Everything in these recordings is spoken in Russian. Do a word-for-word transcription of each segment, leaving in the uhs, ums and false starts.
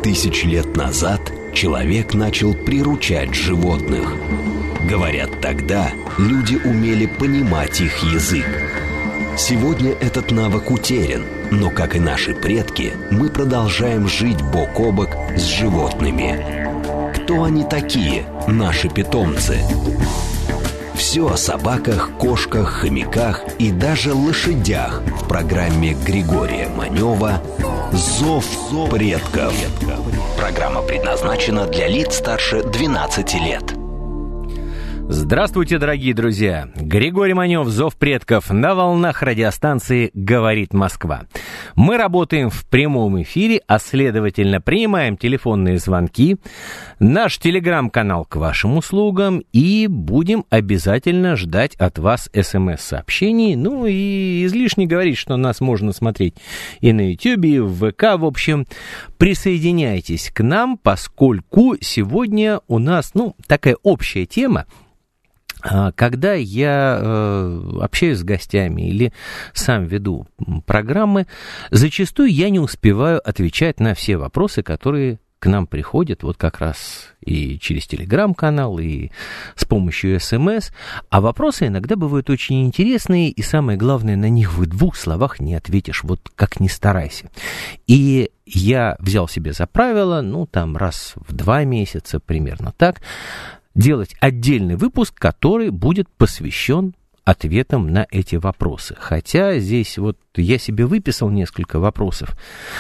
тысяч лет назад человек начал приручать животных. Говорят, тогда люди умели понимать их язык. Сегодня этот навык утерян, но, как и наши предки, мы продолжаем жить бок о бок с животными. Кто они такие, наши питомцы? Все о собаках, кошках, хомяках и даже лошадях в программе Григория Манева «Зов предков». Программа предназначена для лиц старше двенадцати лет. Здравствуйте, дорогие друзья! Григорий Манев, «Зов предков» на волнах радиостанции «Говорит Москва». Мы работаем в прямом эфире, а следовательно принимаем телефонные звонки, наш телеграм-канал к вашим услугам и будем обязательно ждать от вас смс-сообщений. Ну и излишне говорить, что нас можно смотреть и на ютубе, и в ВК. В общем, присоединяйтесь к нам, поскольку сегодня у нас, ну, такая общая тема. Когда я э, общаюсь с гостями или сам веду программы, зачастую я не успеваю отвечать на все вопросы, которые к нам приходят, вот как раз и через телеграм-канал, и с помощью СМС. А вопросы иногда бывают очень интересные, и самое главное, на них в двух словах не ответишь, вот как ни старайся. И я взял себе за правило, ну, там раз в два месяца, примерно так, делать отдельный выпуск, который будет посвящен ответам на эти вопросы. Хотя здесь вот я себе выписал несколько вопросов,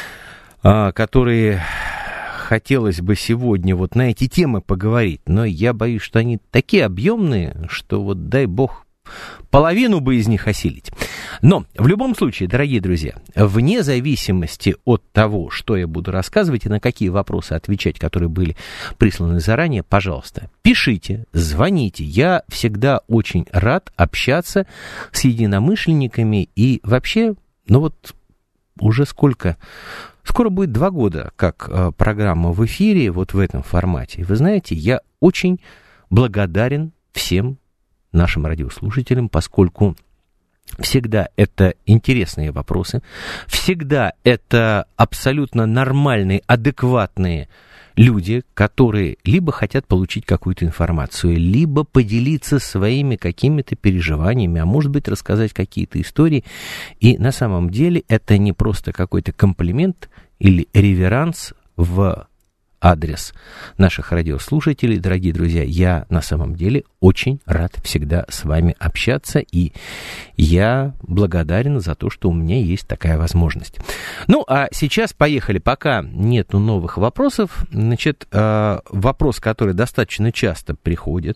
которые хотелось бы сегодня вот на эти темы поговорить, но я боюсь, что они такие объемные, что вот дай бог половину бы из них осилить. Но в любом случае, дорогие друзья, вне зависимости от того, что я буду рассказывать и на какие вопросы отвечать, которые были присланы заранее, пожалуйста, пишите, звоните. Я всегда очень рад общаться с единомышленниками. И вообще, ну вот уже сколько... Скоро будет два года, как э, программа в эфире, вот в этом формате. И вы знаете, я очень благодарен всем нашим радиослушателям, поскольку всегда это интересные вопросы, всегда это абсолютно нормальные, адекватные люди, которые либо хотят получить какую-то информацию, либо поделиться своими какими-то переживаниями, а может быть рассказать какие-то истории. И на самом деле это не просто какой-то комплимент или реверанс в адрес наших радиослушателей. Дорогие друзья, я на самом деле очень рад всегда с вами общаться, и я благодарен за то, что у меня есть такая возможность. Ну, а сейчас поехали, пока нету новых вопросов. Значит, вопрос, который достаточно часто приходит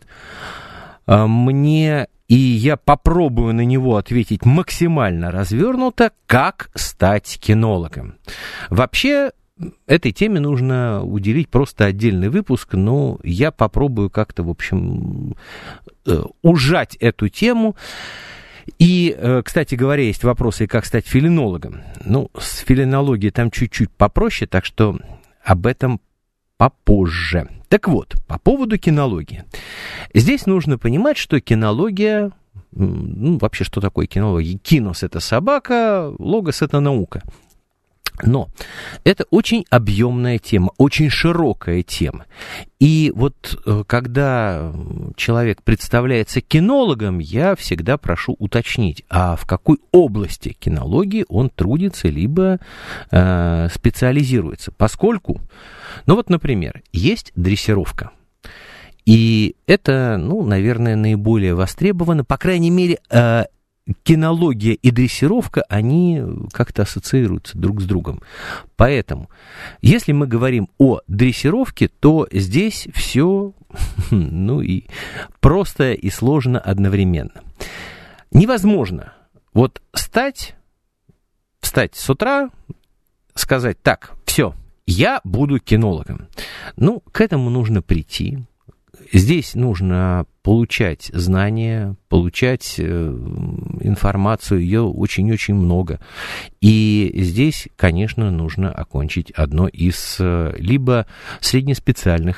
мне, и я попробую на него ответить максимально развернуто: как стать кинологом? Вообще, этой теме нужно уделить просто отдельный выпуск, но я попробую как-то, в общем, ужать эту тему. И, кстати говоря, есть вопросы, как стать филинологом. Ну, с филинологией там чуть-чуть попроще, так что об этом попозже. Так вот, по поводу кинологии. Здесь нужно понимать, что кинология, ну, вообще, что такое кинология? Кинос — это собака, логос — это наука. Но это очень объемная тема, очень широкая тема. И вот когда человек представляется кинологом, я всегда прошу уточнить, а в какой области кинологии он трудится, либо э, специализируется. Поскольку, ну вот, например, есть дрессировка. И это, ну, наверное, наиболее востребовано, по крайней мере, э, кинология и дрессировка, они как-то ассоциируются друг с другом. Поэтому, если мы говорим о дрессировке, то здесь все, ну, и просто и сложно одновременно. Невозможно вот стать, встать с утра, сказать: так, все, я буду кинологом. Ну, к этому нужно прийти. Здесь нужно получать знания, получать э, информацию, ее очень-очень много. И здесь, конечно, нужно окончить одно из э, либо среднеспециальных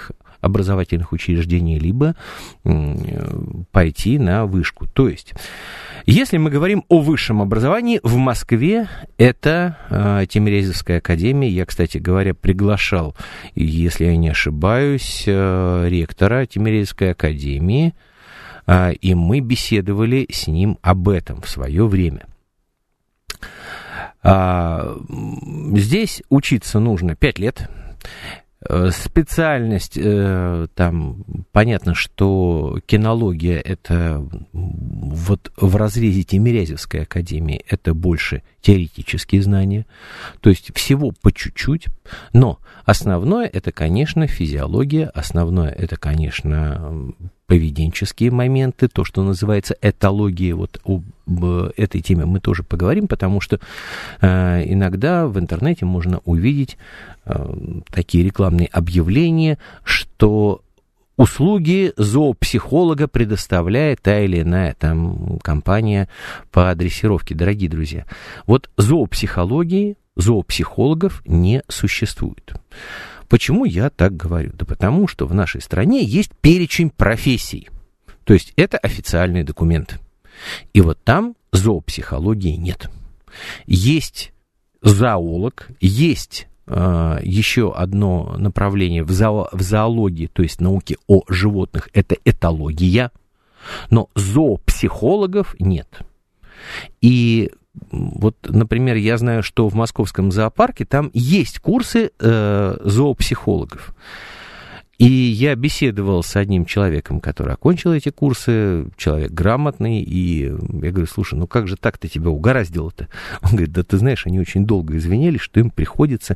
образовательных учреждений, либо пойти на вышку. То есть, если мы говорим о высшем образовании, в Москве это э, Тимирязевская академия. Я, кстати говоря, приглашал, если я не ошибаюсь, э, ректора Тимирязевской академии, э, и мы беседовали с ним об этом в свое время. А, здесь учиться нужно пять лет. Специальность, там, понятно, что кинология, это вот в разрезе Тимирязевской академии, это больше теоретические знания, то есть всего по чуть-чуть, но основное это, конечно, физиология, основное это, конечно, поведенческие моменты, то, что называется этологией. Вот об этой теме мы тоже поговорим, потому что э, иногда в интернете можно увидеть э, такие рекламные объявления, что услуги зоопсихолога предоставляет та или иная там компания по дрессировке. Дорогие друзья, вот зоопсихологии, зоопсихологов не существует. Почему я так говорю? Да потому что в нашей стране есть перечень профессий. То есть это официальный документ. И вот там зоопсихологии нет. Есть зоолог, есть э, еще одно направление в, зоо, в зоологии, то есть науке о животных, это этология, но зоопсихологов нет. И вот, например, я знаю, что в Московском зоопарке там есть курсы э, зоопсихологов. И я беседовал с одним человеком, который окончил эти курсы, человек грамотный, и я говорю: слушай, ну как же так-то тебя угораздило-то? Он говорит: да ты знаешь, они очень долго извинялись, что им приходится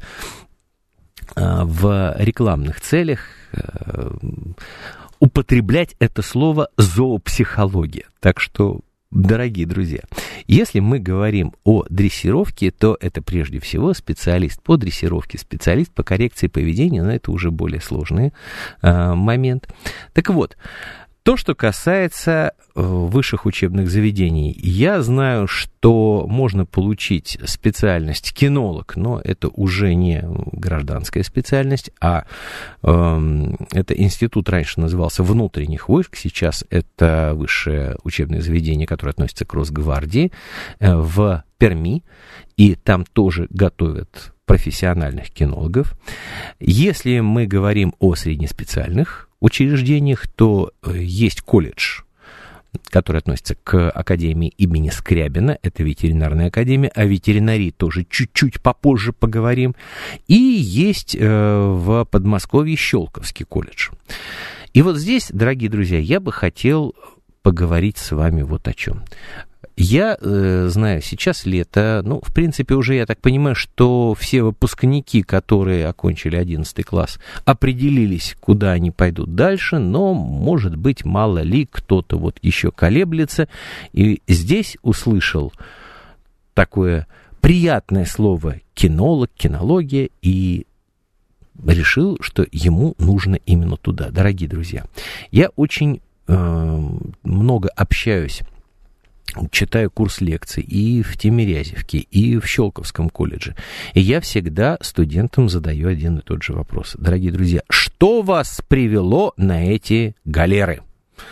э, в рекламных целях э, употреблять это слово зоопсихология. Так что, дорогие друзья, если мы говорим о дрессировке, то это прежде всего специалист по дрессировке, специалист по коррекции поведения, но это уже более сложный э, момент. Так вот, то, что касается э, высших учебных заведений, я знаю, что можно получить специальность кинолог, но это уже не гражданская специальность, а э, это институт раньше назывался внутренних войск, сейчас это высшее учебное заведение, которое относится к Росгвардии, э, в Перми, и там тоже готовят профессиональных кинологов. Если мы говорим о среднеспециальных учреждениях, то есть колледж, который относится к академии имени Скрябина, это ветеринарная академия, о ветеринарии тоже чуть-чуть попозже поговорим, и есть в Подмосковье Щелковский колледж. И вот здесь, дорогие друзья, я бы хотел поговорить с вами вот о чем. Я э, знаю, сейчас лето, ну, в принципе, уже я так понимаю, что все выпускники, которые окончили одиннадцатый класс, определились, куда они пойдут дальше, но, может быть, мало ли кто-то вот еще колеблется, и здесь услышал такое приятное слово кинолог, кинология, и решил, что ему нужно именно туда. Дорогие друзья, я очень э, много общаюсь, читаю курс лекций и в Тимирязевке, и в Щелковском колледже. И я всегда студентам задаю один и тот же вопрос. Дорогие друзья, что вас привело на эти галеры?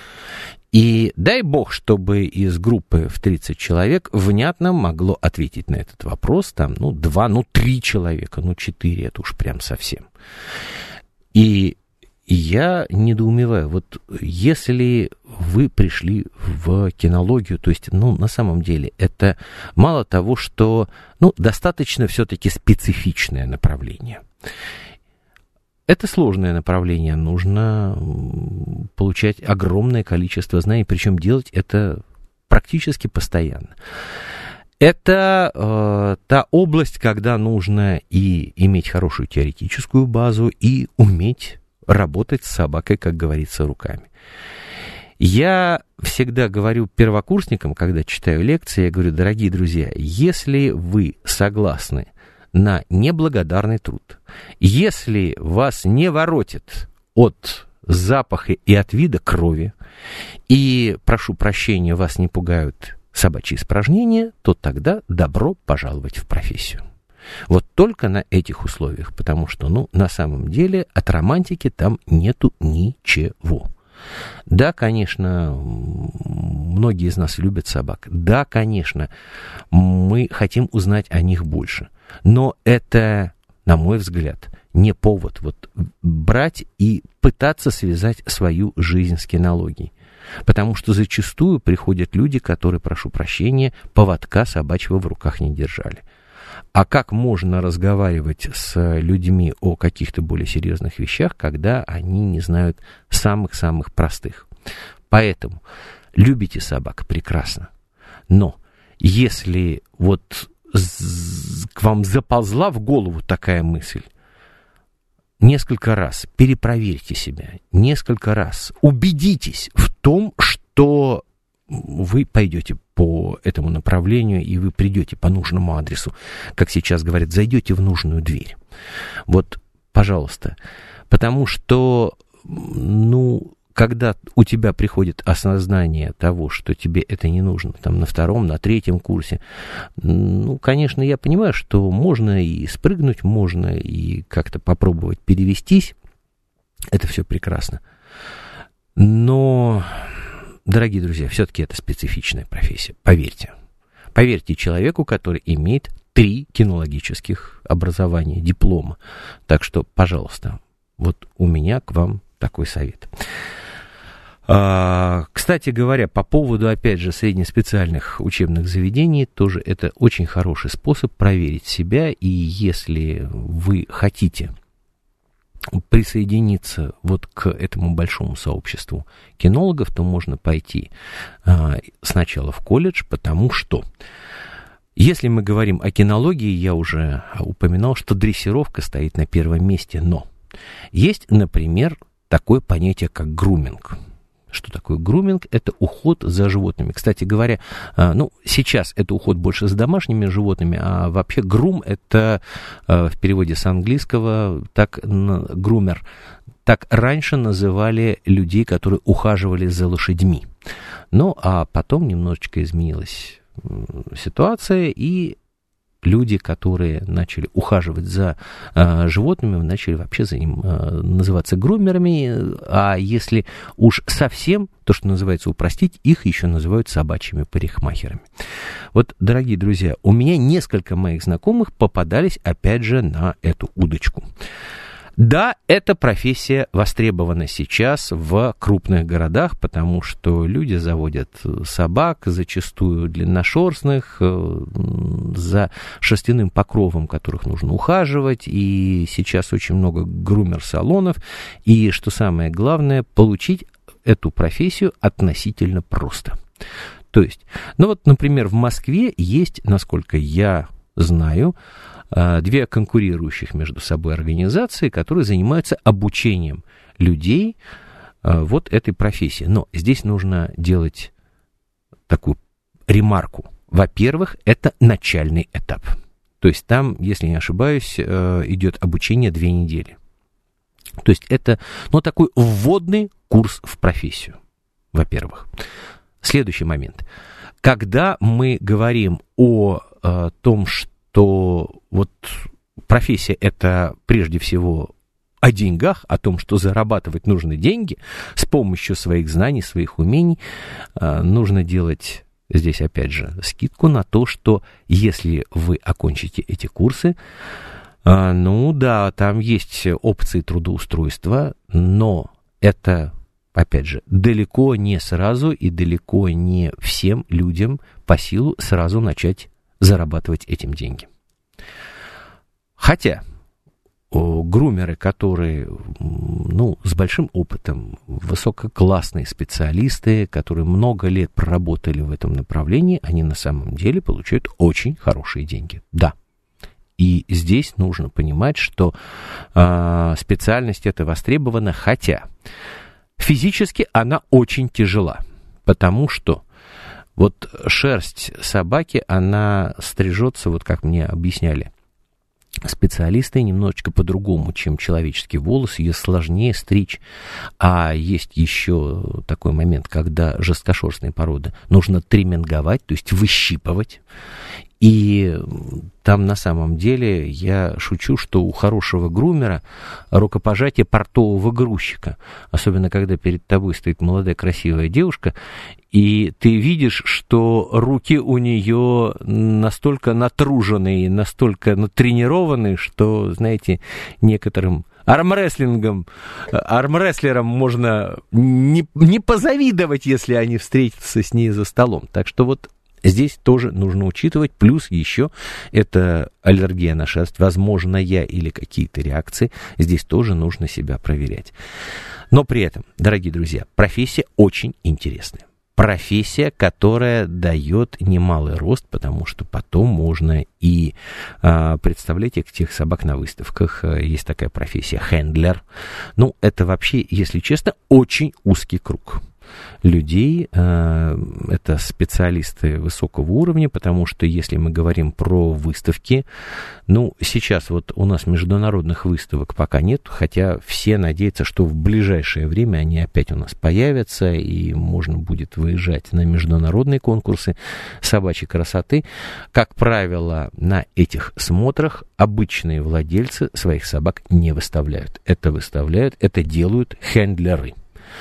И дай бог, чтобы из группы в тридцать человек внятно могло ответить на этот вопрос. Там, ну, два, ну, три человека, ну, четыре, это уж прям совсем. И я недоумеваю, вот если вы пришли в кинологию, то есть, ну, на самом деле, это мало того, что, ну, достаточно все-таки специфичное направление. Это сложное направление, нужно получать огромное количество знаний, причем делать это практически постоянно. Это э, та область, когда нужно и иметь хорошую теоретическую базу, и уметь работать с собакой, как говорится, руками. Я всегда говорю первокурсникам, когда читаю лекции, я говорю: дорогие друзья, если вы согласны на неблагодарный труд, если вас не воротит от запаха и от вида крови, и, прошу прощения, вас не пугают собачьи испражнения, то тогда добро пожаловать в профессию. Вот только на этих условиях, потому что, ну, на самом деле от романтики там нету ничего. Да, конечно, многие из нас любят собак. Да, конечно, мы хотим узнать о них больше. Но это, на мой взгляд, не повод вот брать и пытаться связать свою жизнь с кинологией. Потому что зачастую приходят люди, которые, прошу прощения, поводка собачьего в руках не держали. А как можно разговаривать с людьми о каких-то более серьезных вещах, когда они не знают самых-самых простых? Поэтому любите собак, прекрасно. Но если вот к вам заползла в голову такая мысль, несколько раз перепроверьте себя, несколько раз убедитесь в том, что вы пойдете по этому направлению, и вы придете по нужному адресу. Как сейчас говорят, зайдете в нужную дверь. Вот, пожалуйста. Потому что, ну, когда у тебя приходит осознание того, что тебе это не нужно, там, на втором, на третьем курсе, ну, конечно, я понимаю, что можно и спрыгнуть, можно и как-то попробовать перевестись. Это все прекрасно. Но, дорогие друзья, все-таки это специфичная профессия, поверьте. Поверьте человеку, который имеет три кинологических образования, диплома. Так что, пожалуйста, вот у меня к вам такой совет. Кстати говоря, по поводу, опять же, среднеспециальных учебных заведений, тоже это очень хороший способ проверить себя, и если вы хотите присоединиться вот к этому большому сообществу кинологов, то можно пойти сначала в колледж, потому что, если мы говорим о кинологии, я уже упоминал, что дрессировка стоит на первом месте, но есть, например, такое понятие, как груминг. Что такое груминг? Это уход за животными. Кстати говоря, ну, сейчас это уход больше за домашними животными, а вообще грум — это в переводе с английского, так, грумер, так раньше называли людей, которые ухаживали за лошадьми. Ну, а потом немножечко изменилась ситуация, и люди, которые начали ухаживать за э, животными, начали вообще за ним э, называться грумерами, а если уж совсем, то, что называется, упростить, их еще называют собачьими парикмахерами. Вот, дорогие друзья, у меня несколько моих знакомых попадались, опять же, на эту удочку. Да, эта профессия востребована сейчас в крупных городах, потому что люди заводят собак, зачастую длинношерстных, за шерстяным покровом, которых нужно ухаживать, и сейчас очень много грумер-салонов, и, что самое главное, получить эту профессию относительно просто. То есть, ну вот, например, в Москве есть, насколько я знаю, две конкурирующих между собой организации, которые занимаются обучением людей вот этой профессии. Но здесь нужно делать такую ремарку. Во-первых, это начальный этап. То есть там, если не ошибаюсь, идет обучение две недели. То есть это, ну, такой вводный курс в профессию, во-первых. Следующий момент. Когда мы говорим о, о том, что то вот профессия — это прежде всего о деньгах, о том, что зарабатывать нужно деньги с помощью своих знаний, своих умений, нужно делать здесь, опять же, скидку на то, что если вы окончите эти курсы, ну да, там есть опции трудоустройства, но это, опять же, далеко не сразу и далеко не всем людям по силу сразу начать зарабатывать этим деньги. Хотя о, грумеры, которые, ну, с большим опытом, высококлассные специалисты, которые много лет проработали в этом направлении, они на самом деле получают очень хорошие деньги. Да. И здесь нужно понимать, что э, специальность эта востребована, хотя физически она очень тяжела, потому что вот шерсть собаки, она стрижется, вот как мне объясняли специалисты немножечко по-другому, чем человеческий волос, ее сложнее стричь. А есть еще такой момент, когда жесткошерстные породы нужно триминговать, то есть выщипывать. И там на самом деле я шучу, что у хорошего грумера рукопожатие портового грузчика. Особенно, когда перед тобой стоит молодая красивая девушка, и ты видишь, что руки у нее настолько натруженные, настолько натренированные, что, знаете, некоторым армрестлингом, армрестлерам можно не, не позавидовать, если они встретятся с ней за столом. Так что вот здесь тоже нужно учитывать. Плюс еще это аллергия на шерсть, возможная или какие-то реакции. Здесь тоже нужно себя проверять. Но при этом, дорогие друзья, профессия очень интересная. Профессия, которая дает немалый рост, потому что потом можно и а, представлять этих собак на выставках. Есть такая профессия хендлер. Ну, это вообще, если честно, очень узкий круг людей. Это специалисты высокого уровня, потому что если мы говорим про выставки, ну, сейчас вот у нас международных выставок пока нет, хотя все надеются, что в ближайшее время они опять у нас появятся, и можно будет выезжать на международные конкурсы собачьей красоты. Как правило, на этих смотрах обычные владельцы своих собак не выставляют. Это выставляют, это делают хендлеры.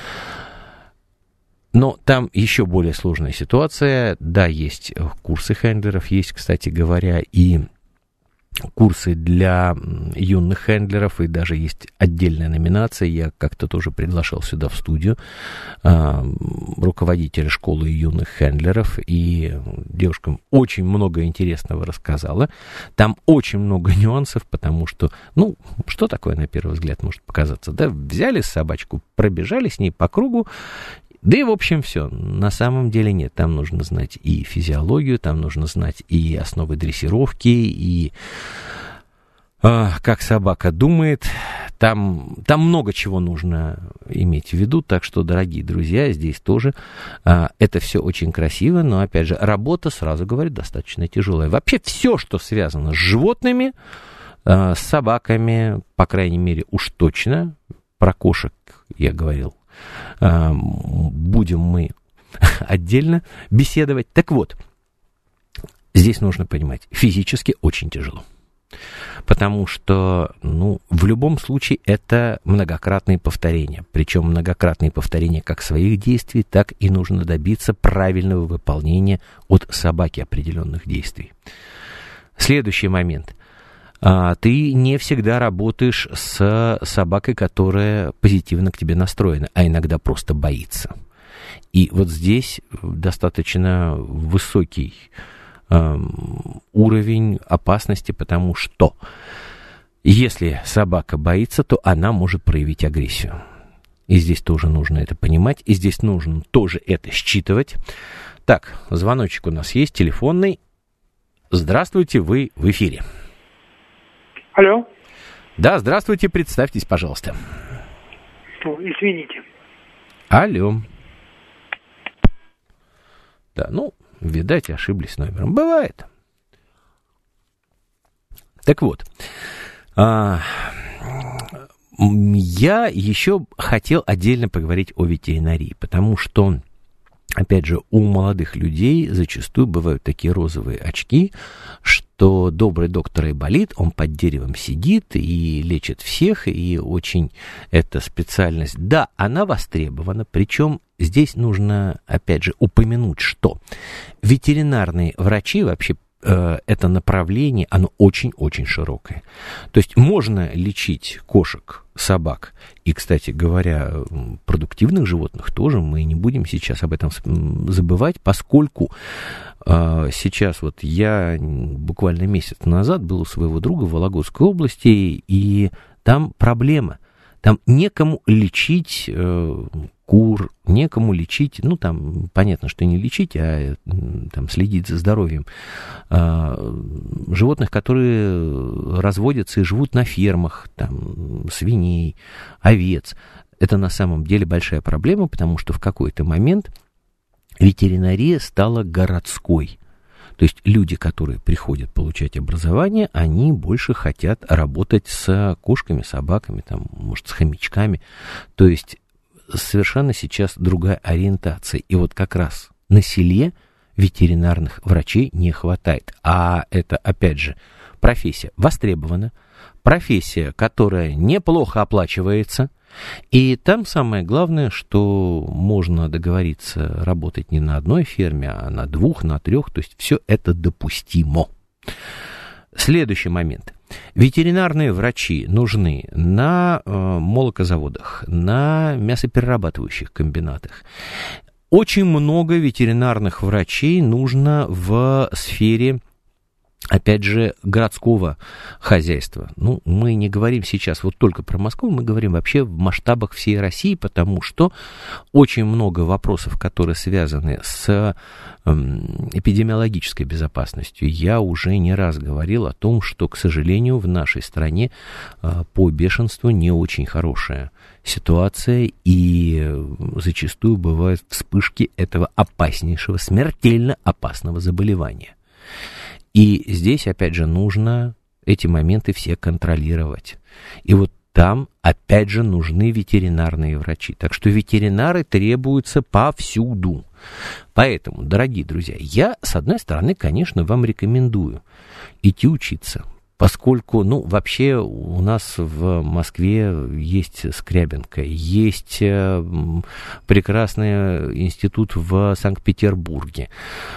Но там еще более сложная ситуация. Да, есть курсы хендлеров, есть, кстати говоря, и курсы для юных хендлеров, и даже есть отдельная номинация. Я как-то тоже приглашал сюда в студию э, руководителя школы юных хендлеров, и девушкам очень много интересного рассказала. Там очень много нюансов, потому что, ну, что такое на первый взгляд может показаться? Да, взяли собачку, пробежали с ней по кругу, да и, в общем, все. На самом деле нет. Там нужно знать и физиологию, там нужно знать и основы дрессировки, и э, как собака думает. Там, там много чего нужно иметь в виду. Так что, дорогие друзья, здесь тоже э, это все очень красиво, но, опять же, работа, сразу говорю, достаточно тяжелая. Вообще все, что связано с животными, э, с собаками, по крайней мере, уж точно, про кошек я говорил, будем мы отдельно беседовать. Так вот, здесь нужно понимать, физически очень тяжело. Потому что, ну, в любом случае это многократные повторения. Причем многократные повторения как своих действий, так и нужно добиться правильного выполнения от собаки определенных действий. Следующий момент. Ты не всегда работаешь с собакой, которая позитивно к тебе настроена, а иногда просто боится. И вот здесь достаточно высокий э, уровень опасности, потому что если собака боится, то она может проявить агрессию. И здесь тоже нужно это понимать, и здесь нужно тоже это считывать. Так, звоночек у нас есть, телефонный. Здравствуйте, вы в эфире. Алло. Да, здравствуйте, представьтесь, пожалуйста. Извините. Алло. Да, ну, видать, ошиблись номером. Бывает. Так вот, а, я еще хотел отдельно поговорить о ветеринарии, потому что, опять же, у молодых людей зачастую бывают такие розовые очки, что добрый доктор Айболит, он под деревом сидит и лечит всех, и очень эта специальность, да, она востребована, причем здесь нужно, опять же, упомянуть, что ветеринарные врачи вообще, э, это направление, оно очень-очень широкое. То есть можно лечить кошек, собак и, кстати говоря, продуктивных животных тоже, мы не будем сейчас об этом забывать, поскольку э, сейчас вот я буквально месяц назад был у своего друга в Вологодской области, и там проблема, там некому лечить э, кур, некому лечить, ну там понятно, что не лечить, а там следить за здоровьем э, животных, которые разводятся и живут на фермах, там свиней, овец. Это на самом деле большая проблема, потому что в какой-то момент ветеринария стала городской. То есть люди, которые приходят получать образование, они больше хотят работать с кошками, собаками, там, может, с хомячками. То есть совершенно сейчас другая ориентация. И вот как раз на селе ветеринарных врачей не хватает. А это, опять же, профессия востребована, профессия, которая неплохо оплачивается. И там самое главное, что можно договориться работать не на одной ферме, а на двух, на трех. То есть все это допустимо. Следующий момент. Ветеринарные врачи нужны на э, молокозаводах, на мясоперерабатывающих комбинатах. Очень много ветеринарных врачей нужно в сфере, опять же, городского хозяйства. Ну, мы не говорим сейчас вот только про Москву, мы говорим вообще в масштабах всей России, потому что очень много вопросов, которые связаны с эпидемиологической безопасностью. Я уже не раз говорил о том, что, к сожалению, в нашей стране по бешенству не очень хорошая ситуация, и зачастую бывают вспышки этого опаснейшего, смертельно опасного заболевания. И здесь, опять же, нужно эти моменты все контролировать. И вот там, опять же, нужны ветеринарные врачи. Так что ветеринары требуются повсюду. Поэтому, дорогие друзья, я, с одной стороны, конечно, вам рекомендую идти учиться. Поскольку, ну, вообще у нас в Москве есть Скрябинка, есть прекрасный институт в Санкт-Петербурге,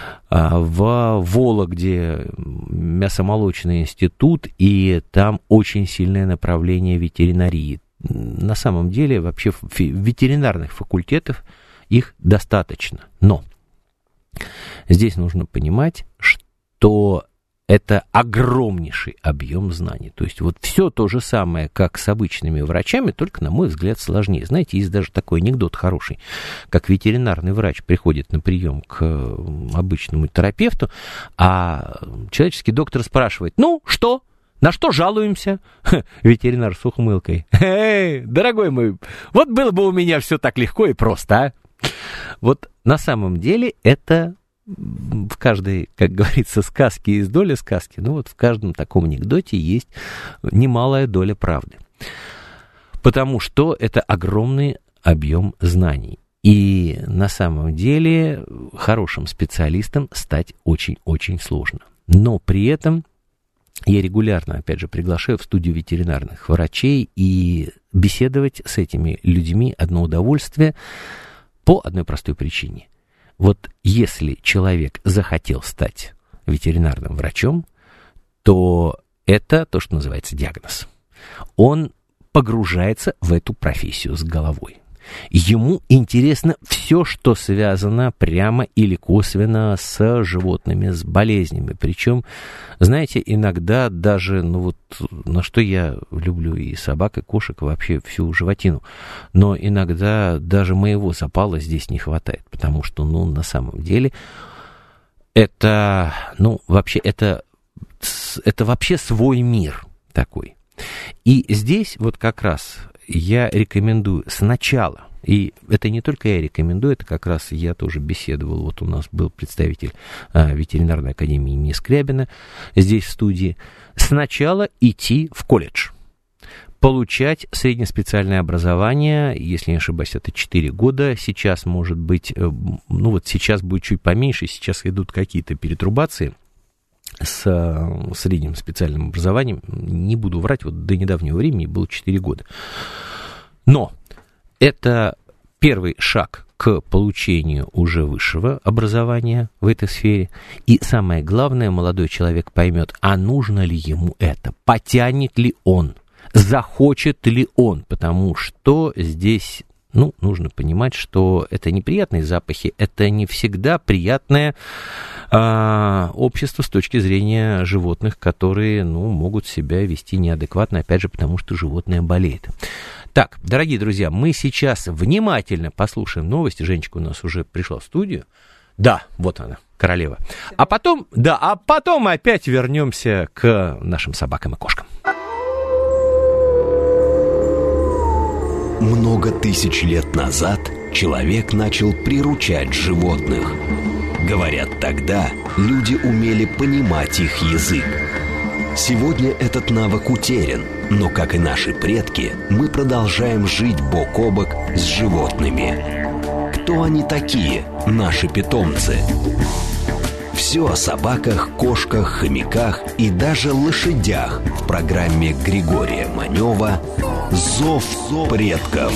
в Вологде мясомолочный институт, и там очень сильное направление ветеринарии. На самом деле, вообще ветеринарных факультетов их достаточно. Но здесь нужно понимать, что это огромнейший объем знаний. То есть вот все то же самое, как с обычными врачами, только, на мой взгляд, сложнее. Знаете, есть даже такой анекдот хороший, как ветеринарный врач приходит на прием к обычному терапевту, а человеческий доктор спрашивает: ну, что? На что жалуемся? Ветеринар с ухмылкой: эй, дорогой мой, вот было бы у меня все так легко и просто, а? Вот на самом деле это... В каждой, как говорится, сказке есть доля сказки, ну вот в каждом таком анекдоте есть немалая доля правды. Потому что это огромный объем знаний. И на самом деле хорошим специалистом стать очень-очень сложно. Но при этом я регулярно, опять же, приглашаю в студию ветеринарных врачей, и беседовать с этими людьми одно удовольствие по одной простой причине. Вот если человек захотел стать ветеринарным врачом, то это то, что называется диагноз. Он погружается в эту профессию с головой. Ему интересно все, что связано прямо или косвенно с животными, с болезнями. Причем, знаете, иногда даже, ну вот, на что я люблю и собак, и кошек, вообще всю животину, но иногда даже моего запала здесь не хватает, потому что, ну, на самом деле, это, ну, вообще, это, это вообще свой мир такой. И здесь вот как раз я рекомендую сначала, и это не только я рекомендую, это как раз я тоже беседовал, вот у нас был представитель а, ветеринарной академии имени Скрябина здесь в студии, сначала идти в колледж, получать среднеспециальное образование, если не ошибаюсь, это четыре года, сейчас может быть, ну вот сейчас будет чуть поменьше, сейчас идут какие-то перетрубации с средним специальным образованием, не буду врать, вот до недавнего времени было четыре года. Но это первый шаг к получению уже высшего образования в этой сфере. И самое главное, молодой человек поймет, а нужно ли ему это, потянет ли он, захочет ли он, потому что здесь... Ну, нужно понимать, что это неприятные запахи, это не всегда приятное а, общество с точки зрения животных, которые, ну, могут себя вести неадекватно, опять же, потому что животное болеет. Так, дорогие друзья, мы сейчас внимательно послушаем новости. Женечка у нас уже пришла в студию. Да, вот она, королева. А потом, да, а потом мы опять вернемся к нашим собакам и кошкам. Много тысяч лет назад человек начал приручать животных. Говорят, тогда люди умели понимать их язык. Сегодня этот навык утерян, но, как и наши предки, мы продолжаем жить бок о бок с животными. Кто они такие, наши питомцы? Все о собаках, кошках, хомяках и даже лошадях в программе Григория Манева «Зов предков».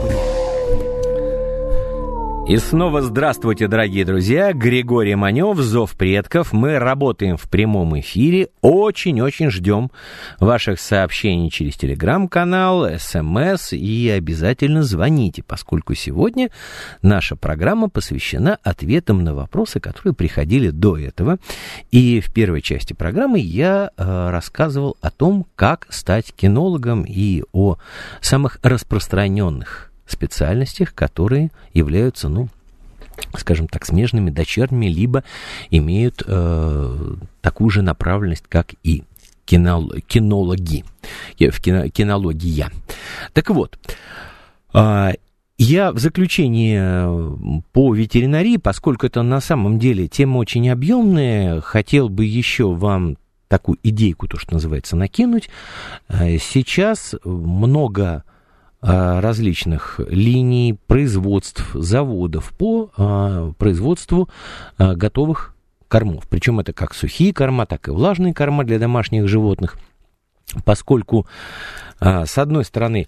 И снова здравствуйте, дорогие друзья. Григорий Манев, «Зов предков». Мы работаем в прямом эфире. Очень-очень ждем ваших сообщений через телеграм-канал, смс и обязательно звоните, поскольку сегодня наша программа посвящена ответам на вопросы, которые приходили до этого. И в первой части программы я э, рассказывал о том, как стать кинологом и о самых распространенных специальностях, которые являются, ну, скажем так, смежными, дочерними, либо имеют э, такую же направленность, как и кинол, кинологи, в кино, кинология. Так вот, э, я в заключение по ветеринарии, поскольку это на самом деле тема очень объемная, хотел бы еще вам такую идейку, то, что называется, накинуть. Сейчас много различных линий, производств, заводов по а, производству а, готовых кормов. Причем это как сухие корма, так и влажные корма для домашних животных. Поскольку, а, с одной стороны,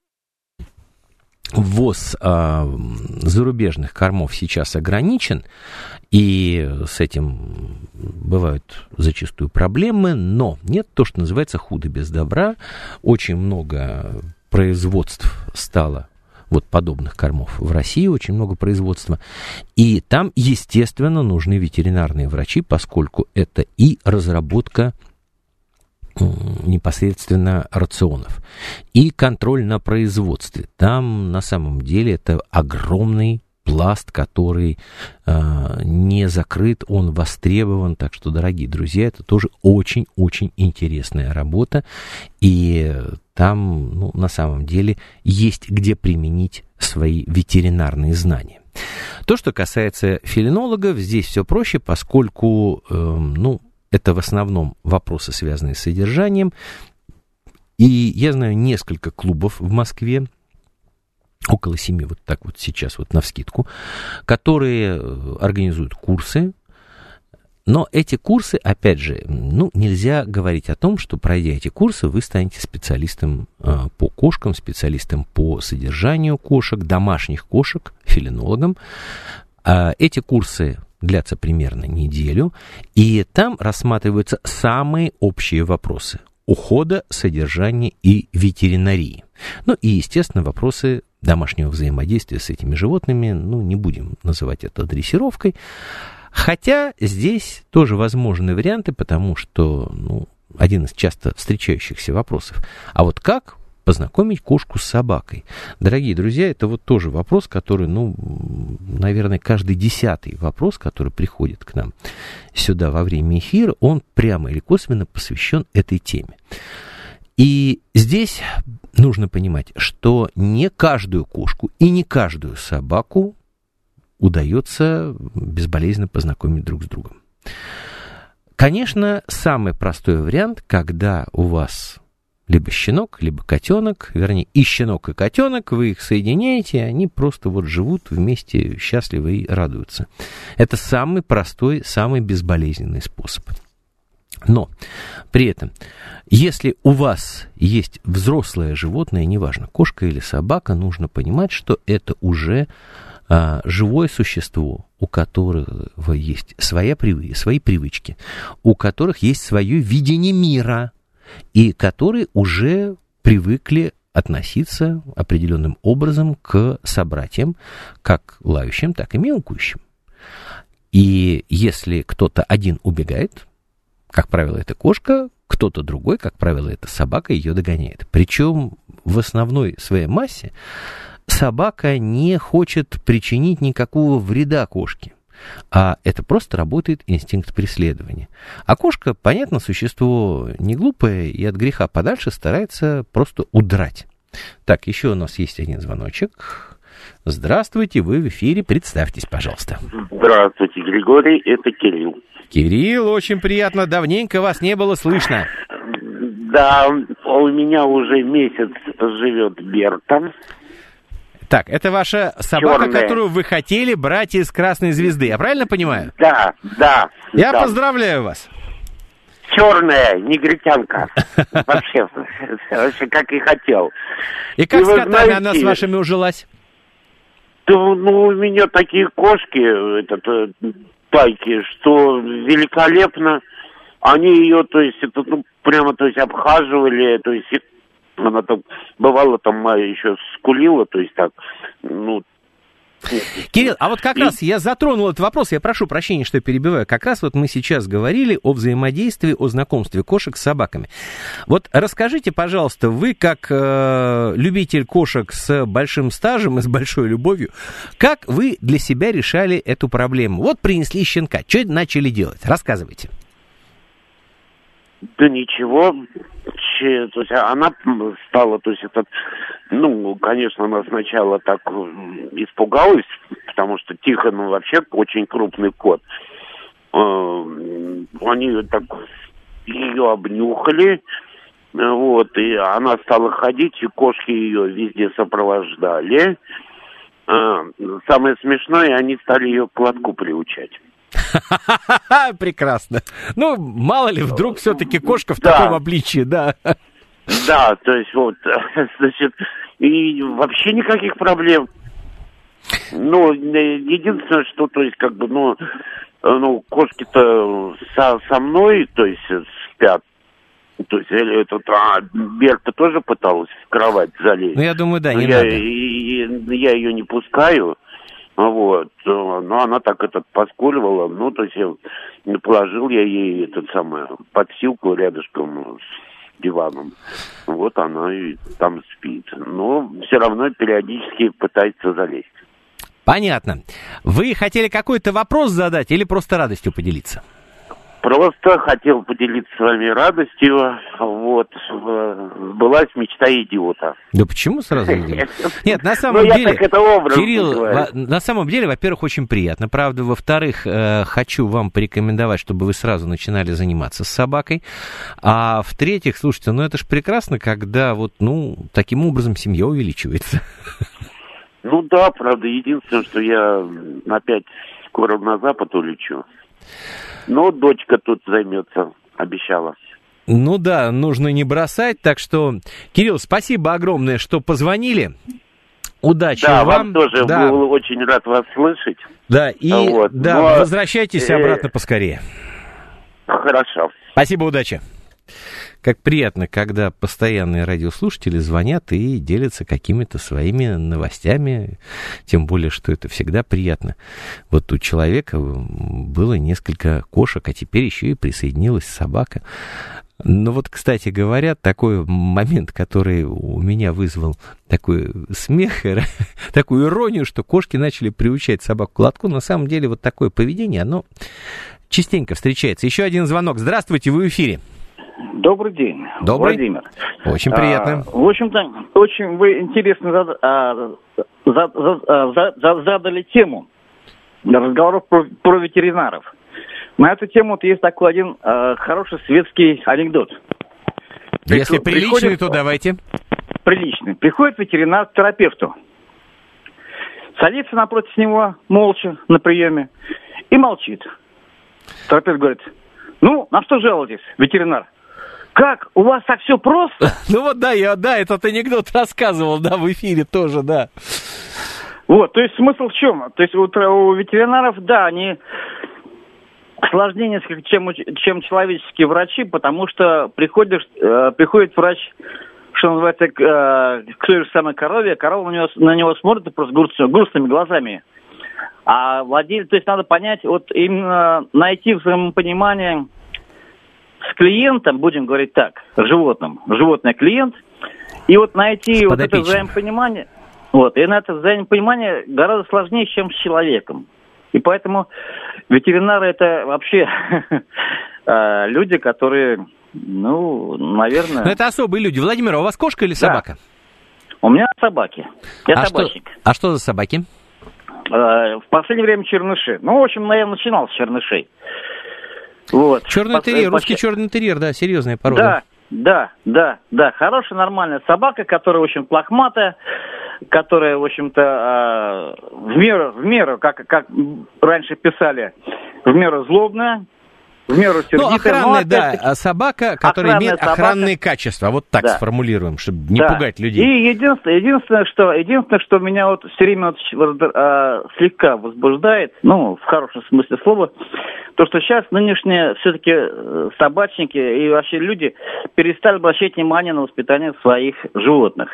ввоз а, зарубежных кормов сейчас ограничен, и с этим бывают зачастую проблемы, но нет то, что называется худо без добра. Очень много производств стало вот подобных кормов в России, очень много производства. И там, естественно, нужны ветеринарные врачи, поскольку это и разработка непосредственно рационов, и контроль на производстве. Там, на самом деле, это огромный пласт, который э, не закрыт, он востребован. Так что, дорогие друзья, это тоже очень-очень интересная работа. И там, ну, на самом деле, есть где применить свои ветеринарные знания. То, что касается фелинологов, здесь все проще, поскольку, э, ну, это в основном вопросы, связанные с содержанием. И я знаю несколько клубов в Москве, около семи, вот так вот сейчас, вот навскидку, которые организуют курсы. Но эти курсы, опять же, ну, нельзя говорить о том, что, пройдя эти курсы, вы станете специалистом э, по кошкам, специалистом по содержанию кошек, домашних кошек, фелинологом. Э, эти курсы длятся примерно неделю, и там рассматриваются самые общие вопросы ухода, содержания и ветеринарии. Ну и, естественно, вопросы домашнего взаимодействия с этими животными, ну, не будем называть это дрессировкой, хотя здесь тоже возможны варианты, потому что, ну, один из часто встречающихся вопросов, а вот как познакомить кошку с собакой? Дорогие друзья, это вот тоже вопрос, который, ну, наверное, каждый десятый вопрос, который приходит к нам сюда во время эфира, он прямо или косвенно посвящен этой теме. И здесь нужно понимать, что не каждую кошку и не каждую собаку удается безболезненно познакомить друг с другом. Конечно, самый простой вариант, когда у вас либо щенок, либо котенок, вернее, и щенок, и котенок, вы их соединяете, и они просто вот живут вместе счастливо и радуются. Это самый простой, самый безболезненный способ. Но при этом, если у вас есть взрослое животное, неважно, кошка или собака, нужно понимать, что это уже а, живое существо, у которого есть своя, свои привычки, у которых есть свое видение мира, и которые уже привыкли относиться определенным образом к собратьям, как лающим, так и мяукающим. И если кто-то один убегает, как правило, это кошка, кто-то другой, как правило, это собака, ее догоняет. Причем в основной своей массе собака не хочет причинить никакого вреда кошке, а это просто работает инстинкт преследования. А кошка, понятно, существо не глупое и от греха подальше старается просто удрать. Так, еще у нас есть один звоночек. Здравствуйте, вы в эфире, представьтесь, пожалуйста. Здравствуйте, Григорий, это Кирилл. Кирилл, очень приятно, давненько вас не было слышно. Да, у меня уже месяц живет Берта. Так, это ваша собака, Черная. Которую вы хотели брать из «Красной звезды», я правильно понимаю? Да, да. Я да. поздравляю вас. Черная негритянка. Вообще, вообще, как и хотел. И как И с вы котами знаете, она с вашими ужилась? Да, ну, у меня такие кошки, этот, э, тайки, что великолепно. Они ее, то есть, это, ну, прямо, то есть, обхаживали, то есть, она там, бывало, там, еще скулила, то есть, так, ну... Кирилл, а вот как и... раз я затронул этот вопрос, я прошу прощения, что я перебиваю. Как раз вот мы сейчас говорили о взаимодействии, о знакомстве кошек с собаками. Вот расскажите, пожалуйста, вы как э, любитель кошек с большим стажем и с большой любовью, как вы для себя решали эту проблему? Вот принесли щенка, что начали делать? Рассказывайте. Да ничего, че, то есть она стала, то есть это, ну, конечно, она сначала так испугалась, потому что Тихон, ну, вообще очень крупный кот. Они так ее обнюхали, вот, и она стала ходить, и кошки ее везде сопровождали. Самое смешное, они стали ее к лотку приучать. Прекрасно. Ну, мало ли, вдруг все-таки кошка в да. таком обличии, да. Да, то есть вот, значит, и вообще никаких проблем. Ну, единственное, что, то есть, как бы, ну, ну кошки-то со, со мной, то есть, спят. То есть, этот, а, Берта тоже пыталась в кровать залезть. Ну, я думаю, да, не я, надо. И, я ее не пускаю. Вот, но она так этот поскуливала, ну, то есть я положил я ей этот самый подстилку рядышком с диваном, вот она и там спит, но все равно периодически пытается залезть. Понятно. Вы хотели какой-то вопрос задать или просто радостью поделиться? Просто хотел поделиться с вами радостью. Вот. Сбылась мечта идиота. Да почему сразу идиот? Нет, на самом ну, деле, Кирилл, во, на самом деле, во-первых, очень приятно. Правда, во-вторых, э, хочу вам порекомендовать, чтобы вы сразу начинали заниматься с собакой. А в-третьих, слушайте, ну это ж прекрасно, когда вот, ну, таким образом семья увеличивается. Ну да, правда, единственное, что я опять скоро на Запад улечу. Но дочка тут займется, обещала. Ну да, нужно не бросать, так что, Кирилл, спасибо огромное, что позвонили. Удачи да, вам. вам тоже, да. был очень рад вас слышать. Да, и вот. да, Но, возвращайтесь э... обратно поскорее. Хорошо. Спасибо, удачи. Как приятно, когда постоянные радиослушатели звонят и делятся какими-то своими новостями, тем более, что это всегда приятно. Вот у человека было несколько кошек, а теперь еще и присоединилась собака. Но вот, кстати говоря, такой момент, который у меня вызвал такой смех, такую иронию, что кошки начали приучать собаку к лотку, на самом деле вот такое поведение, оно частенько встречается. Еще один звонок. Здравствуйте, вы в эфире. Добрый день, Добрый. Владимир. Очень приятно. А, в общем-то, очень вы интересно зад, а, за, за, за, за, задали тему разговоров про, про ветеринаров. На эту тему вот есть такой один а, хороший светский анекдот. Если Приход, приличный, приходит, то давайте. Приличный. Приходит ветеринар к терапевту. Садится напротив него молча на приеме и молчит. Терапевт говорит: ну, на что жалуетесь, ветеринар? Как? У вас так все просто? Ну вот да, я да, этот анекдот рассказывал, да, в эфире тоже, да. Вот, то есть смысл в чем? То есть у, у ветеринаров, да, они сложнее несколько, чем, чем человеческие врачи, потому что приходишь, э, приходит врач, что называется, к, э, к той же самой корове, корова на него, на него смотрит и просто грустными, грустными глазами. А владелец, то есть надо понять, вот именно найти взаимопонимание с клиентом, будем говорить так, животным, животное клиент, и вот найти вот это взаимопонимание, вот, и на это взаимопонимание гораздо сложнее, чем с человеком. И поэтому ветеринары это вообще люди, которые, ну, наверное... Но это особые люди. Владимир, а у вас кошка или собака? У меня собаки. Я а собачник. Что, а что за собаки? Э, в последнее время черныши. Ну, в общем, я начинал с чернышей. Вот. Черный Пос... терьер, Пос... русский черный терьер, да, серьезная порода. Да, да, да, да. Хорошая, нормальная собака, которая очень плахматая, которая, в общем-то, в меру, в меру, как, как раньше писали, в меру злобная, в меру сердитая. Ну, охранная, но, да, собака, которая имеет собака. охранные качества. Вот так да. сформулируем, чтобы не да. пугать людей. И единственное, единственное, что, единственное, что меня вот все время вот, а, слегка возбуждает, ну, в хорошем смысле слова, то, что сейчас нынешние все-таки собачники и вообще люди перестали обращать внимание на воспитание своих животных.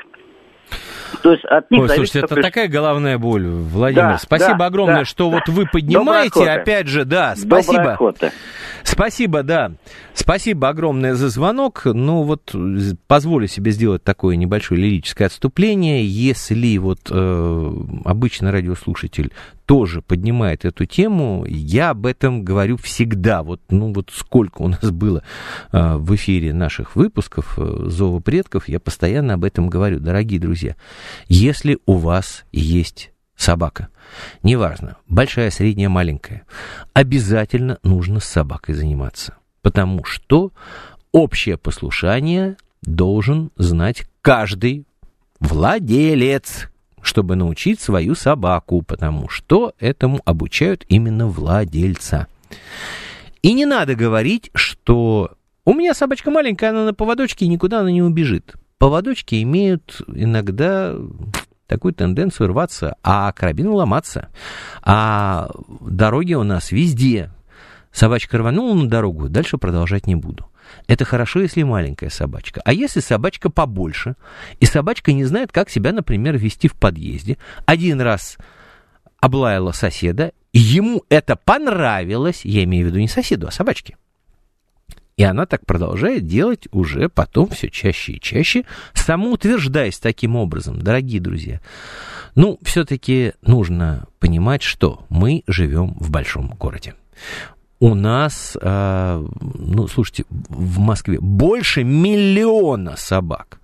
То есть от них Ой, зависит, слушайте, это приш... такая головная боль, Владимир. Да, спасибо да, огромное, да, что да. вот вы поднимаете, опять же, да, спасибо. Спасибо, да. Спасибо огромное за звонок. Ну вот позволю себе сделать такое небольшое лирическое отступление. Если вот э, обычный радиослушатель тоже поднимает эту тему, я об этом говорю всегда. Вот, ну вот сколько у нас было э, в эфире наших выпусков э, «Зова предков», я постоянно об этом говорю. Дорогие друзья, если у вас есть собака, неважно, большая, средняя, маленькая, обязательно нужно с собакой заниматься, потому что общее послушание должен знать каждый владелец, чтобы научить свою собаку, потому что этому обучают именно владельца. И не надо говорить, что у меня собачка маленькая, она на поводочке, и никуда она не убежит. Поводочки имеют иногда такую тенденцию рваться, а карабин ломаться. А дороги у нас везде. Собачка рванула на дорогу, дальше продолжать не буду. Это хорошо, если маленькая собачка. А если собачка побольше, и собачка не знает, как себя, например, вести в подъезде, один раз облаяла соседа, и ему это понравилось, я имею в виду не соседу, а собачке. И она так продолжает делать уже потом все чаще и чаще, самоутверждаясь таким образом. Дорогие друзья, ну, все-таки нужно понимать, что мы живем в большом городе. У нас, э, ну, слушайте, в Москве больше миллиона собак.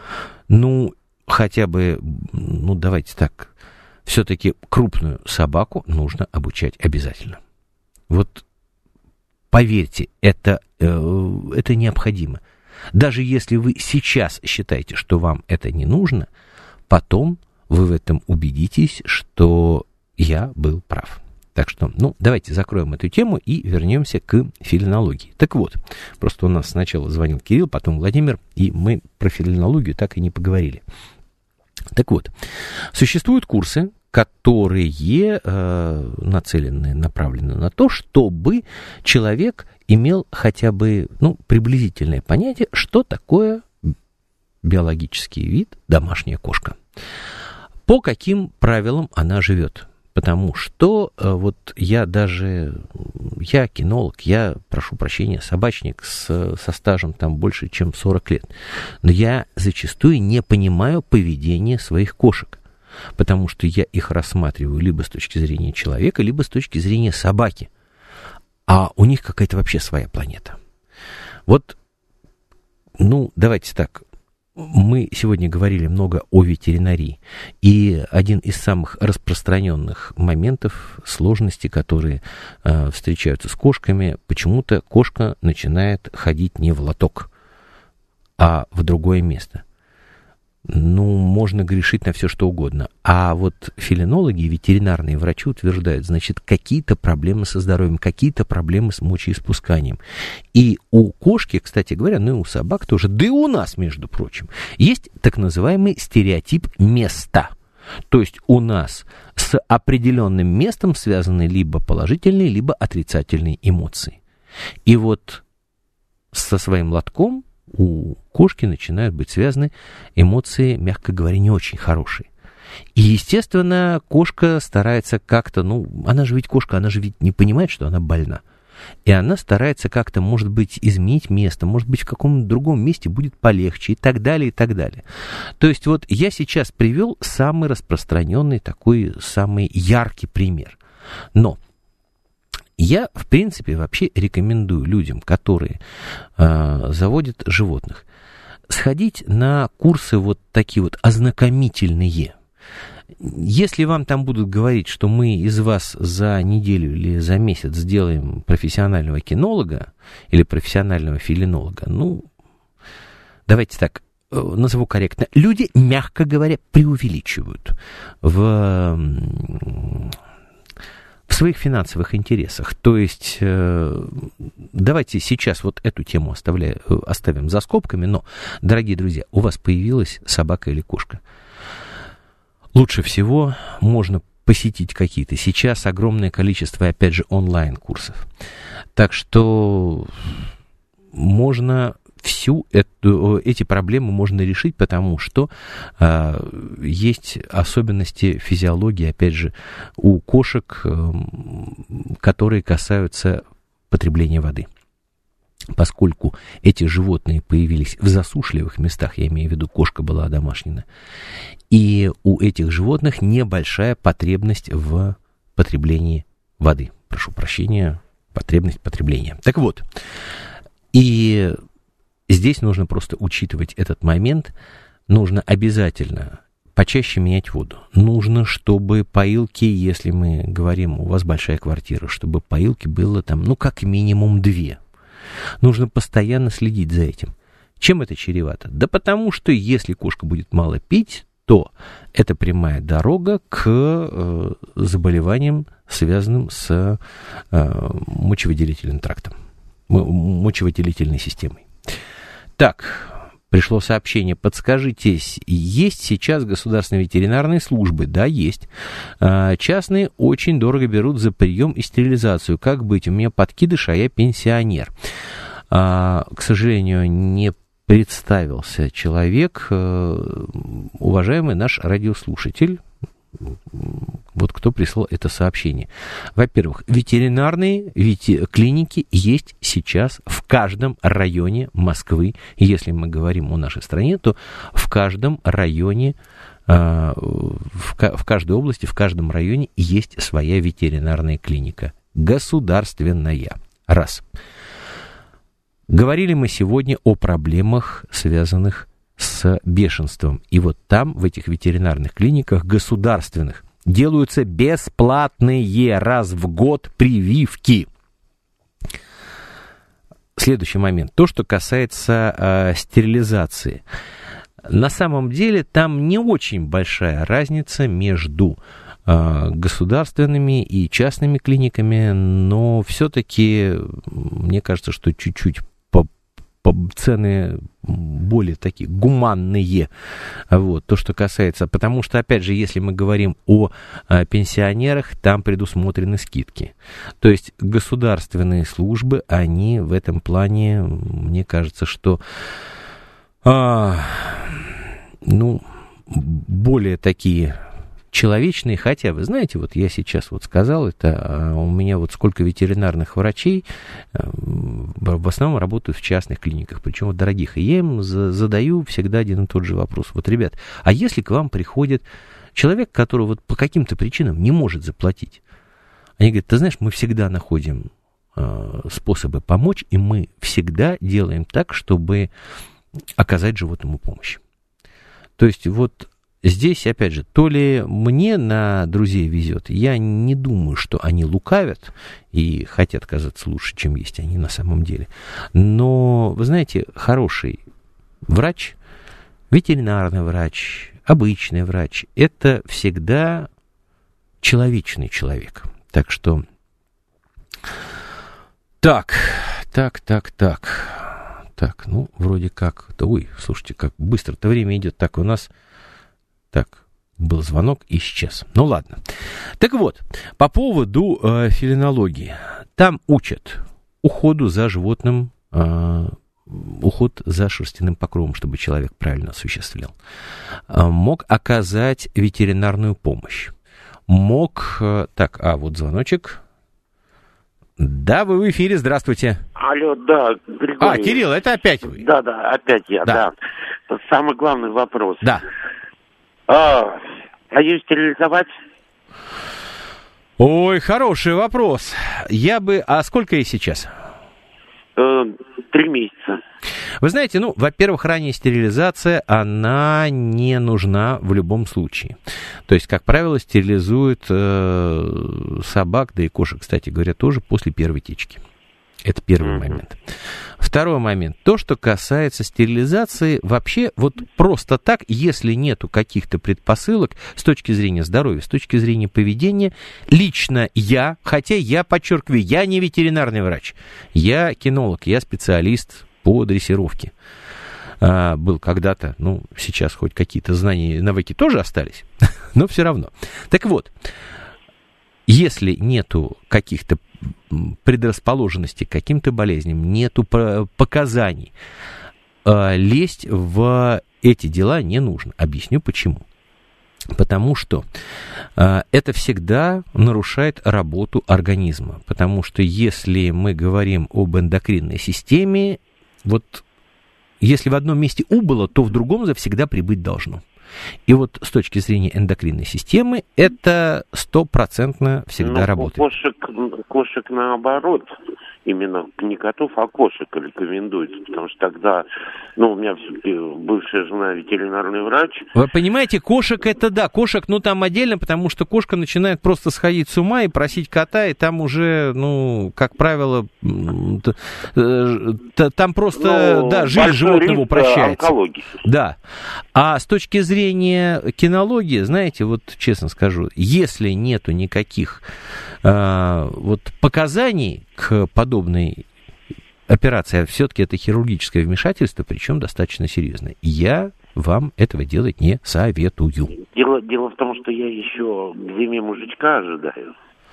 Ну, хотя бы, ну, давайте так, все-таки крупную собаку нужно обучать обязательно. Вот поверьте, это, э, это необходимо. Даже если вы сейчас считаете, что вам это не нужно, потом вы в этом убедитесь, что я был прав. Так что, ну, давайте закроем эту тему и вернемся к фелинологии. Так вот, просто у нас сначала звонил Кирилл, потом Владимир, и мы про фелинологию так и не поговорили. Так вот, существуют курсы, которые э, нацелены, направлены на то, чтобы человек имел хотя бы, ну, приблизительное понятие, что такое биологический вид домашняя кошка. По каким правилам она живет. Потому что э, вот я даже, я кинолог, я, прошу прощения, собачник с, со стажем там больше, чем сорок лет. Но я зачастую не понимаю поведения своих кошек. Потому что я их рассматриваю либо с точки зрения человека, либо с точки зрения собаки. А у них какая-то вообще своя планета. Вот, ну, давайте так. Мы сегодня говорили много о ветеринарии. И один из самых распространенных моментов, сложностей, которые э, встречаются с кошками, почему-то кошка начинает ходить не в лоток, а в другое место. Ну, можно грешить на все, что угодно. А вот фелинологи и ветеринарные врачи утверждают, значит, какие-то проблемы со здоровьем, какие-то проблемы с мочеиспусканием. И у кошки, кстати говоря, ну и у собак тоже, да и у нас, между прочим, есть так называемый стереотип места. То есть у нас с определенным местом связаны либо положительные, либо отрицательные эмоции. И вот со своим лотком у кошки начинают быть связаны эмоции, мягко говоря, не очень хорошие. И, естественно, кошка старается как-то, ну, она же ведь кошка, она же ведь не понимает, что она больна. И она старается как-то, может быть, изменить место, может быть, в каком-то другом месте будет полегче и так далее, и так далее. То есть вот я сейчас привел самый распространенный такой, самый яркий пример. Но я, в принципе, вообще рекомендую людям, которые э, заводят животных, сходить на курсы вот такие вот ознакомительные. Если вам там будут говорить, что мы из вас за неделю или за месяц сделаем профессионального кинолога или профессионального филинолога, ну, давайте так, назову корректно, люди, мягко говоря, преувеличивают в, в своих финансовых интересах. То есть, давайте сейчас вот эту тему оставляю, оставим за скобками, но, дорогие друзья, у вас появилась собака или кошка. Лучше всего можно посетить какие-то сейчас огромное количество, опять же, онлайн-курсов. Так что можно всю эту, эти проблемы можно решить, потому что э, есть особенности физиологии, опять же, у кошек, э, которые касаются потребления воды. Поскольку эти животные появились в засушливых местах, я имею в виду, кошка была одомашнена, и у этих животных небольшая потребность в потреблении воды. Прошу прощения, потребность потребления. Так вот, и здесь нужно просто учитывать этот момент. Нужно обязательно почаще менять воду. Нужно, чтобы поилки, если мы говорим, у вас большая квартира, чтобы поилки было там, ну, как минимум две. Нужно постоянно следить за этим. Чем это чревато? Да потому что если кошка будет мало пить, то это прямая дорога к э, заболеваниям, связанным с э, мочевыделительным трактом, мочевыделительной системой. Так, пришло сообщение. Подскажите, есть сейчас государственные ветеринарные службы? Да, есть. Частные очень дорого берут за прием и стерилизацию. Как быть? У меня подкидыш, а я пенсионер. К сожалению, не представился человек, уважаемый наш радиослушатель. Вот кто прислал это сообщение. Во-первых, ветеринарные вети- клиники есть сейчас в каждом районе Москвы. Если мы говорим о нашей стране, то в каждом районе, э, в, в каждой области, в каждом районе есть своя ветеринарная клиника. Государственная. Раз. Говорили мы сегодня о проблемах, связанных с бешенством. И вот там, в этих ветеринарных клиниках государственных, делаются бесплатные раз в год прививки. Следующий момент. То, что касается э, стерилизации. На самом деле там не очень большая разница между э, государственными и частными клиниками, но все-таки мне кажется, что чуть-чуть цены более такие гуманные, вот, то, что касается, потому что, опять же, если мы говорим о а, пенсионерах, там предусмотрены скидки, то есть государственные службы, они в этом плане, мне кажется, что, а, ну, более такие человечные, хотя, вы знаете, вот я сейчас вот сказал, это у меня вот сколько ветеринарных врачей в основном работают в частных клиниках, причем вот дорогих, и я им задаю всегда один и тот же вопрос. Вот, ребят, а если к вам приходит человек, который вот по каким-то причинам не может заплатить, они говорят, ты знаешь, мы всегда находим способы помочь, и мы всегда делаем так, чтобы оказать животному помощь. То есть вот здесь, опять же, то ли мне на друзей везет, я не думаю, что они лукавят и хотят казаться лучше, чем есть они на самом деле. Но, вы знаете, хороший врач, ветеринарный врач, обычный врач, это всегда человечный человек. Так что, так, так, так, так, так, ну, вроде как, да, ой, слушайте, как быстро-то время идет, так у нас... Так, был звонок, исчез. Ну ладно. Так вот, по поводу э, фелинологии. Там учат уходу за животным, э, уход за шерстяным покровом, чтобы человек правильно осуществлял. Э, мог оказать ветеринарную помощь. Мог... Э, так, а вот звоночек. Да, вы в эфире, здравствуйте. Алло, да, Григорий. А, Кирилл, это опять вы? Да, да, опять я, да. да. Самый главный вопрос. Да. А, а ее стерилизовать? Ой, хороший вопрос. Я бы... А сколько ей сейчас? Э, три месяца. Вы знаете, ну, во-первых, ранняя стерилизация, она не нужна в любом случае. То есть, как правило, стерилизуют э, собак, да и кошек, кстати говоря, тоже после первой течки. Это первый mm-hmm. момент. Второй момент. То, что касается стерилизации, вообще вот просто так, если нету каких-то предпосылок с точки зрения здоровья, с точки зрения поведения, лично я, хотя я подчеркиваю, я не ветеринарный врач, я кинолог, я специалист по дрессировке. А, был когда-то, ну, сейчас хоть какие-то знания, навыки тоже остались, но все равно. Так вот, если нету каких-то предрасположенностей к каким-то болезням, нету показаний, лезть в эти дела не нужно. Объясню почему. Потому что это всегда нарушает работу организма. Потому что если мы говорим об эндокринной системе, вот если в одном месте убыло, то в другом завсегда прибыть должно. И вот с точки зрения эндокринной системы это стопроцентно всегда Но работает. Кошек, кошек наоборот, именно не котов, а кошек рекомендуется, потому что тогда, ну, у меня все-таки бывшая жена ветеринарный врач. Вы понимаете, кошек это да, кошек, ну, там отдельно, потому что кошка начинает просто сходить с ума и просить кота, и там уже, ну, как правило, там просто, ну, да, жизнь животного упрощается. Онкологии. Да. А с точки зрения кинологии, знаете, вот честно скажу, если нету никаких э, вот показаний к подобной операции, а все-таки это хирургическое вмешательство, причем достаточно серьезное, я вам этого делать не советую. Дело, дело в том, что я еще к зиме мужичка ожидаю.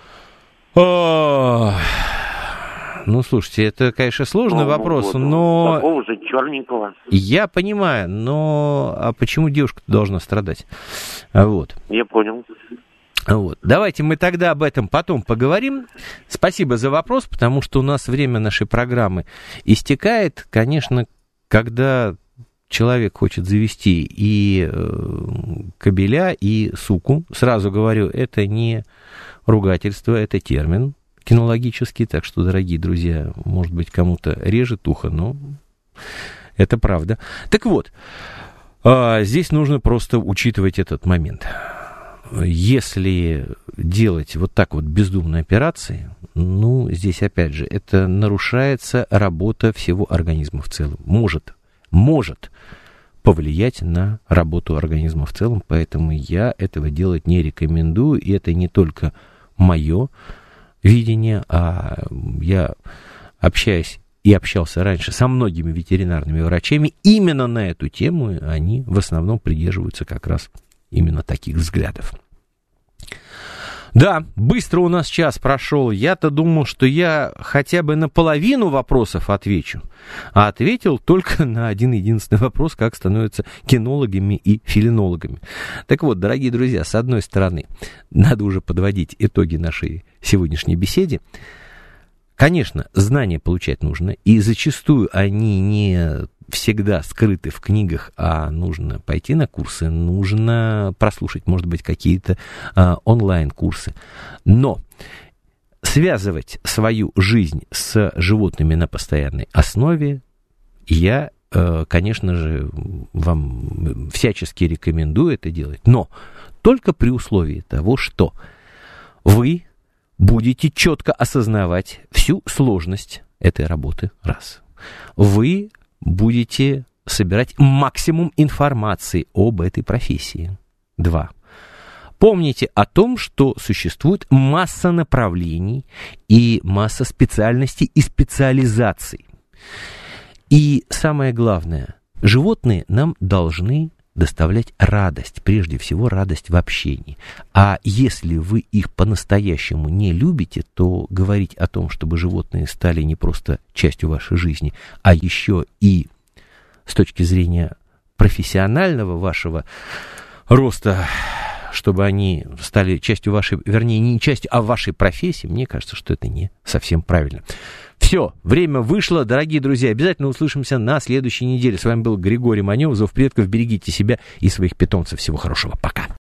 О, ну, слушайте, это, конечно, сложный ну, вопрос, вот, но... Такого же черненького. Я понимаю, но... А почему девушка должна страдать? Вот. Я понял. Вот. Давайте мы тогда об этом потом поговорим. Спасибо за вопрос, потому что у нас время нашей программы истекает. Конечно, когда человек хочет завести и кобеля, и суку, сразу говорю, это не ругательство, это термин кинологический, так что, дорогие друзья, может быть, кому-то режет ухо, но это правда. Так вот, здесь нужно просто учитывать этот момент. Если делать вот так вот бездумные операции, ну, здесь, опять же, это нарушается работа всего организма в целом. Может, может повлиять на работу организма в целом, поэтому я этого делать не рекомендую, и это не только мое видение, а я общаюсь и общался раньше со многими ветеринарными врачами, именно на эту тему они в основном придерживаются как раз именно таких взглядов. Да, быстро у нас час прошел. Я-то думал, что я хотя бы на половину вопросов отвечу, а ответил только на один единственный вопрос, как становятся кинологами и фелинологами. Так вот, дорогие друзья, с одной стороны, надо уже подводить итоги нашей сегодняшней беседе. Конечно, знания получать нужно, и зачастую они не всегда скрыты в книгах, а нужно пойти на курсы, нужно прослушать, может быть, какие-то а, онлайн-курсы. Но связывать свою жизнь с животными на постоянной основе я, а, конечно же, вам всячески рекомендую это делать, но только при условии того, что вы будете четко осознавать всю сложность этой работы, раз. Вы будете собирать максимум информации об этой профессии, два. Помните о том, что существует масса направлений и масса специальностей и специализаций. И самое главное, животные нам должны доставлять радость, прежде всего радость в общении. А если вы их по-настоящему не любите, то говорить о том, чтобы животные стали не просто частью вашей жизни, а еще и с точки зрения профессионального вашего роста, чтобы они стали частью вашей, вернее, не частью, а вашей профессии, мне кажется, что это не совсем правильно. Все, время вышло, дорогие друзья, обязательно услышимся на следующей неделе. С вами был Григорий Манев, Зов предков, берегите себя и своих питомцев. Всего хорошего, пока.